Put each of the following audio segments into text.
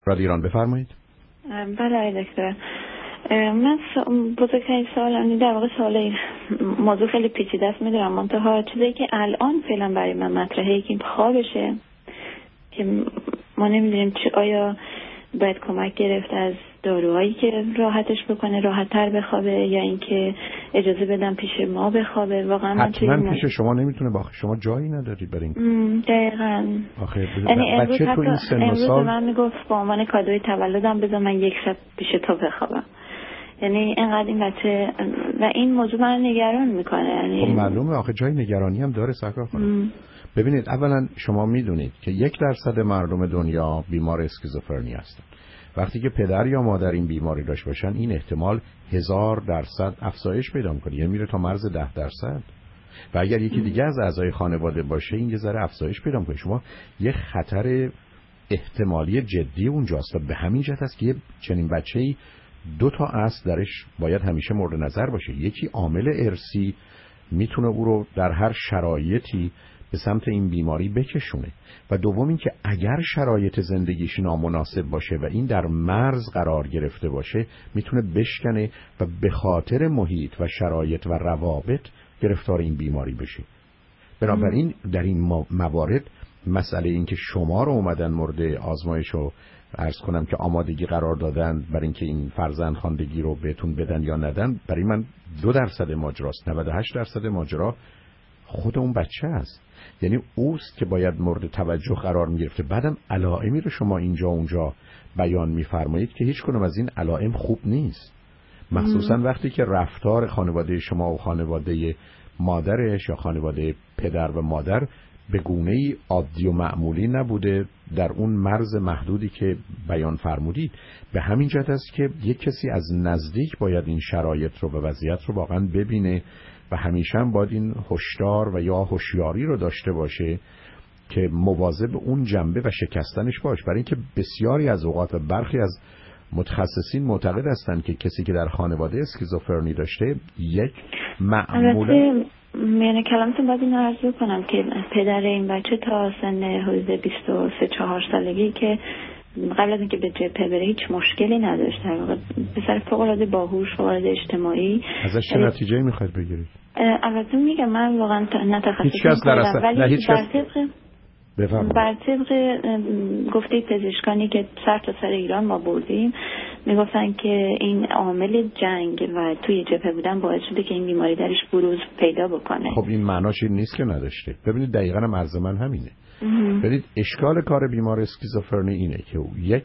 رادیو ایران بفرمایید. بله دکتر، من بزرگترین سوالم در واقع سوال موضوع خیلی پیچیده است میدونم، منتها چیزی که الان فعلا برای من مطرحه که خوابشه که ما نمیدونیم آیا باید کمک گرفت از داروهایی که راحتش بکنه راحت‌تر بخوابه یا اینکه اجازه بدم پیش ما بخوابه. واقعا من حتما پیش شما نمیتونه باشه، شما جایی ندارید برای این. دقیقاً. آخه بچه تو این سن و سال من میگفت با عنوان کادوی تولدم بذار من یک شب پیش تو بخوابم. یعنی اینقدر این بچه و این موضوع من نگران میکنه. یعنی خب معلومه آخه جای نگرانی هم داره سرکار خانم. ببینید اولا شما میدونید که 1% مردم دنیا بیمار اسکیزوفرنی هستن. وقتی که پدر یا مادر این بیماری داشت باشن این احتمال 1000% افزایش پیدا میکنه، یعنی میره تا مرز 10%. و اگر یکی دیگه از اعضای خانواده باشه این یه ذره افزایش پیدا میکنه. شما یه خطر احتمالی جدی اونجاست و به همین جهت است که یه چنین بچه‌ای 2 تا اصل درش باید همیشه مورد نظر باشه. یکی عامل ارثی میتونه او رو در هر شرایطی به سمت این بیماری بکشونه و دوم این که اگر شرایط زندگیش نامناسب باشه و این در مرز قرار گرفته باشه میتونه بشکنه و به خاطر محیط و شرایط و روابط گرفتار این بیماری بشه. بنابراین در این موارد مسئله این که شما رو اومدن مورد آزمایش و عرض کنم که آمادگی قرار دادن برای اینکه این فرزند خواندگی رو بهتون بدن یا ندن، برای من 2% ماجراست. 98% ماجرا خود اون بچه است. یعنی اوست که باید مورد توجه قرار میگرفته. بعدم علائمی رو شما اینجا اونجا بیان میفرمایید که هیچ کنم از این علائم خوب نیست، مخصوصا وقتی که رفتار خانواده شما و خانواده مادرش یا خانواده پدر و مادر به گونه‌ای عادی و معمولی نبوده در اون مرز محدودی که بیان فرمودید. به همین جهت است که یک کسی از نزدیک باید این شرایط رو و وضعیت رو واقعا ببینه و همیشه هم باید این هشدار و یا هوشیاری رو داشته باشه که مواظب اون جنبه و شکستنش باشه. برای اینکه بسیاری از اوقات و برخی از متخصصین معتقد هستند که کسی که در خانواده اسکیزوفرنی داشته یک معمولا میانه کلامتون باید این عرض کنم که پدر این بچه تا سن حدود 23-24 سالگی که قبل از اینکه به جبهه بره هیچ مشکلی نداشت، در واقع پسر فوق‌العاده باهوش، فوق‌العاده اجتماعی. ازش چه نتیجه‌ای میخواید بگیرید؟ البته میگم من واقعا نه تخصصی ندارم ولی بر طبق گفته پزشکانی که سر تا سر ایران ما بردیم میگفتن که این عامل جنگ و توی جبهه بودن باعث شده که این بیماری درش بروز پیدا بکنه. خب این معناش این نیست که نداشته. ببینید دقیقاً هم عرض من همینه. ببینید اشکال کار بیمار اسکیزوفرنی اینه که یک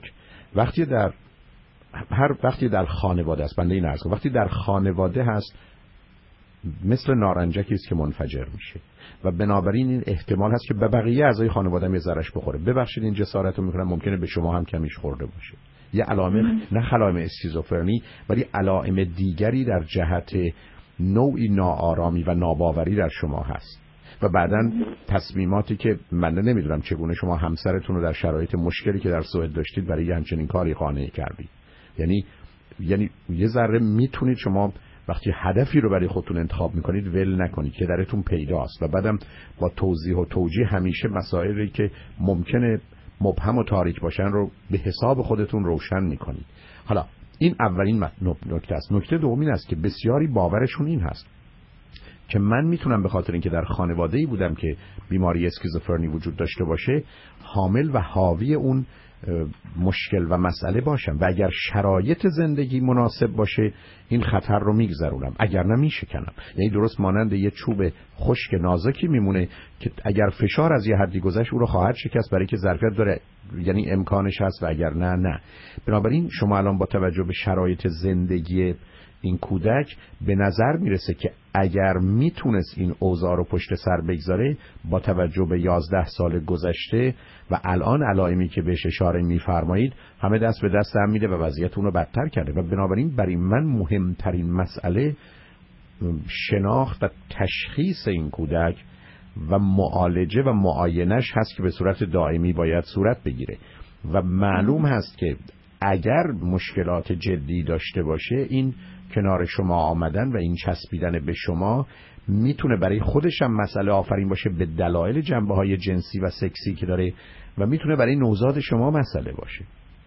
وقتی در خانواده است، بنده این عرض کنم وقتی در خانواده هست مثل نارنجکی است که منفجر میشه و بنابراین این احتمال هست که به بقیه اعضای خانواده هم زرش بخوره. ببخشید این جسارت رو میکنم، ممکنه به شما هم کمیش خورده باشه. یه علائم نه علائم اسکیزوفرنی ولی علائم دیگری در جهت نوعی ناآرامی و ناباوری در شما هست و بعداً تصمیماتی که من نمیدونم چگونه شما همسرتون رو در شرایط مشکلی که در سوئد داشتید برای همچنین کاری قانع کردید. یعنی یه ذره میتونید شما وقتی هدفی رو برای خودتون انتخاب میکنید ول نکنید که درتون پیداست و بعدم با توضیح و توجیه همیشه مسائلی که ممکنه مبهم و تاریک باشن رو به حساب خودتون روشن میکنید. حالا این اولین نکته است. نکته دوم این است که بسیاری باورشون این هست که من میتونم به خاطر اینکه در خانواده‌ای بودم که بیماری اسکیزوفرنی وجود داشته باشه حامل و حاوی اون مشکل و مسئله باشم و اگر شرایط زندگی مناسب باشه این خطر رو میگذرونم، اگر نه میشکنم. یعنی درست مانند یه چوب خشک نازکی میمونه که اگر فشار از یه حدی گذشت او رو خواهد شکست برای که ظرفیت داره، یعنی امکانش هست و اگر نه. بنابراین شما الان با توجه به شرایط زندگی این کودک به نظر میرسه که اگر میتونست این اوضاع رو پشت سر بگذاره با توجه به 11 سال گذشته و الان علائمی که بهش اشاره میفرمایید همه دست به دست هم میده و وضعیت اون رو بدتر کرده و بنابراین برای من مهمترین مسئله شناخت و تشخیص این کودک و معالجه و معاینش هست که به صورت دائمی باید صورت بگیره و معلوم هست که اگر مشکلات جدی داشته باشه این کنار شما آمدن و این چسبیدن به شما میتونه برای خودش هم مسئله آفرین باشه به دلایل جنبه‌های جنسی و سکسی که داره و میتونه برای نوزاد شما مسئله باشه.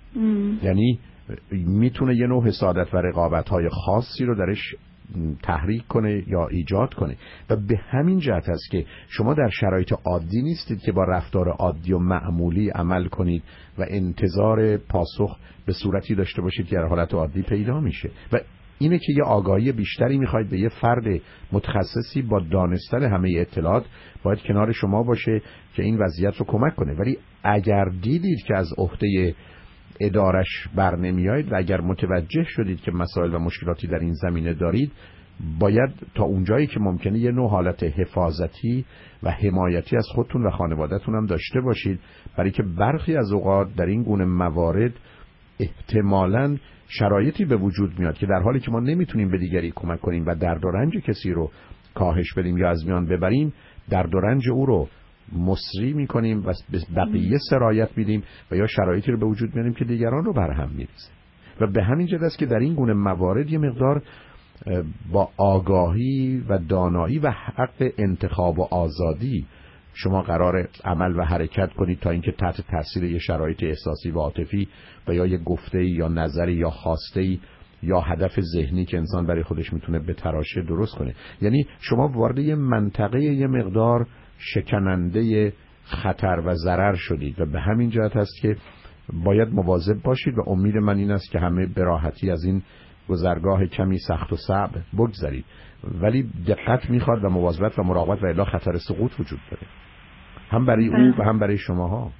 یعنی میتونه یه نوع حسادت و رقابت‌های خاصی رو درش تحریک کنه یا ایجاد کنه و به همین جهت است که شما در شرایط عادی نیستید که با رفتار عادی و معمولی عمل کنید و انتظار پاسخ به صورتی داشته باشید که در حالت عادی پیدا میشه و اینه که یه آگاهی بیشتری میخواید به یه فرد متخصصی با دانستن همه اطلاعات باید کنار شما باشه که این وضعیت رو کمک کنه. ولی اگر دیدید که از عهده ادارش بر نمیایید و اگر متوجه شدید که مسائل و مشکلاتی در این زمینه دارید، باید تا اونجایی که ممکنه یه نوع حالت حفاظتی و حمایتی از خودتون و خانواده‌تون هم داشته باشید، برای که برخی از اوقات در این گونه موارد احتمالاً شرایطی به وجود میاد که در حالی که ما نمیتونیم به دیگری کمک کنیم و درد و رنج کسی رو کاهش بدیم یا از میان ببریم، درد و رنج او رو مصری میکنیم و به بقیه سرایت میدیم و یا شرایطی رو به وجود میاریم که دیگران رو برهم میریزه. و به همین جهت است که در این گونه موارد یه مقدار با آگاهی و دانایی و حق انتخاب و آزادی شما قرار عمل و حرکت کنید تا اینکه تحت تاثیر یه شرایط احساسی و عاطفی و یا یه گفته یا نظری یا خواسته یا هدف ذهنی که انسان برای خودش میتونه بتراشه درست کنه. یعنی شما وارد یه منطقه یه مقدار شکننده خطر و ضرر شدید و به همین جهت هست که باید مواظب باشید و امید من این است که همه به راحتی از این گذرگاه کمی سخت و صعب بگذرید، ولی دقت میخواد و مواظبت و مراقبت و الا خطر سقوط وجود داره، هم برای او و هم برای شماها.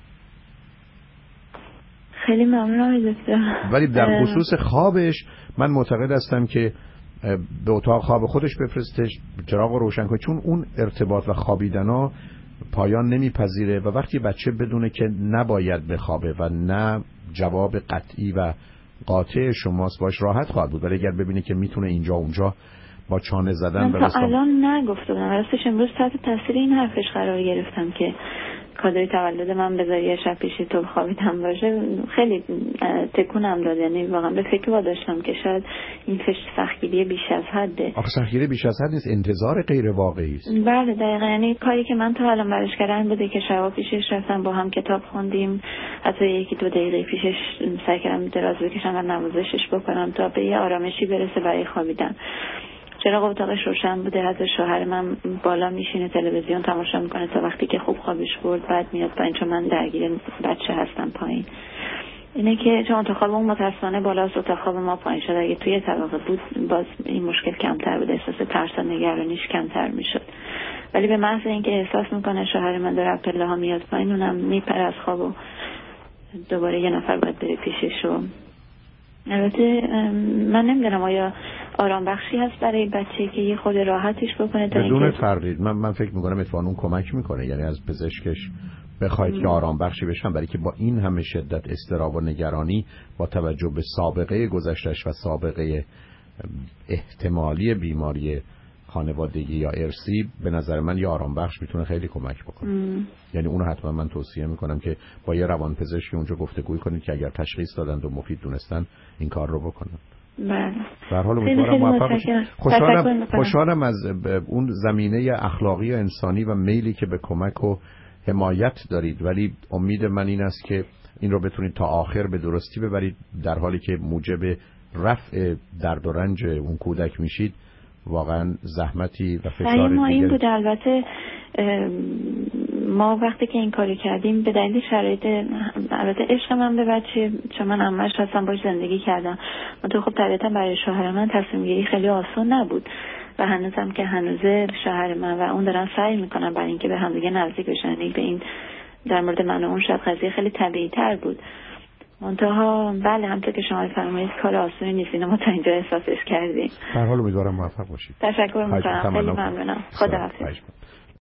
خیلی ممنونم دکتر. ولی در خصوص خوابش من معتقد هستم که به اتاق خواب خودش بفرستش، چراغ رو روشن کنه، چون اون ارتباط و خوابیدنا پایان نمیپذیره و وقتی بچه بدونه که نباید بخوابه و نه جواب قطعی و قاطع شماست باش راحت خواهد بود، ولی اگر ببینه که میتونه اینجا اونجا با چانه زدن من تا الان نگفتم، راستش امروز تحت تاثیر این حرفش قرار گرفتم که کادوی تولد من بذاری یه شب پیشی تو خوابیدم باشه. خیلی تکونم داد، یعنی واقعا به فکر واداشتم که شاید این سختگیری بیش از حده. آخه سختگیری بیش از حد نیست، انتظار غیر واقعی است. بله دقیقاً، یعنی کاری که من تا الان براش کردم بوده که شب پیشش رفتم با هم کتاب خوندیم، حتی یکی دو دقیقه پیشش سعی کردم دراز بکشم و نوازشش بکنم تا به یه آرامشی برسه برای خوابیدن. چراغ اتاقش روشن بوده، حتی شوهر من بالا میشینه تلویزیون تماشا میکنه تا وقتی که خوب خوابش برد بعد میاد پایین، چون من درگیر بچه هستم پایین. اینه که چون اتاق خواب اون متأسفانه بالاست، اتاق خواب ما پایین شد. اگه توی طبقه بود باز این مشکل کمتر بود، احساس ترس و نگرانیش کمتر میشد. ولی به محض اینکه احساس میکنه شوهر من داره پله ها میاد پایین، اونم میپره از خواب و دوباره یه نفر باید بره پیشش. و البته من نمیدونم آیا آرام بخشی هست برای بچه که یه خود راحتش بکنه تا بدون تردید. من فکر میکنم اتفاقاً اون کمک میکنه، یعنی از پزشکش بخواید که آرام بخشی بشن، برای که با این همه شدت اضطراب و نگرانی با توجه به سابقه گذشتهش و سابقه احتمالی بیماری خانوادگی یا ارثی، به نظر من یه آرام بخش میتونه خیلی کمک بکنه. یعنی اونو حتما من توصیه میکنم که با یه روانپزشک اونجا گفتگو کنید که اگر تشخیص دادند و مفید دونستن این کار رو بکنن. بله. به هر حال امیدوارم موفق باشید. خوشحالم از اون زمینه اخلاقی و انسانی و میلی که به کمک و حمایت دارید، ولی امید من این است که این رو بتونید تا آخر به درستی ببرید، در حالی که موجب رفع درد و رنج اون کودک میشید. واقعا زحمتی و فشار ما این دیگه بود. البته ما وقتی که این کاری کردیم به دلیل شرایط، البته عشق من به بچه، چون من عمه‌اش هستم باش زندگی کردم، منطقه خب طبیعتا برای شوهر من تصمیم گیری خیلی آسان نبود و هنوزم که هنوزه شوهر من و اون دارن سعی میکنن برای اینکه به هم دیگه نزدیک بشن. به این در مورد من و اون شاید قضیه خیلی طبیعی تر بود. منتها بله، همونطور که شما فرمایید کار آسانی نیست، اینو ما تا اینجا احساسش کردیم. در حال امیدوارم موفق باشید. تشکر میکنم، خیلی ممنونم. خداحافظ.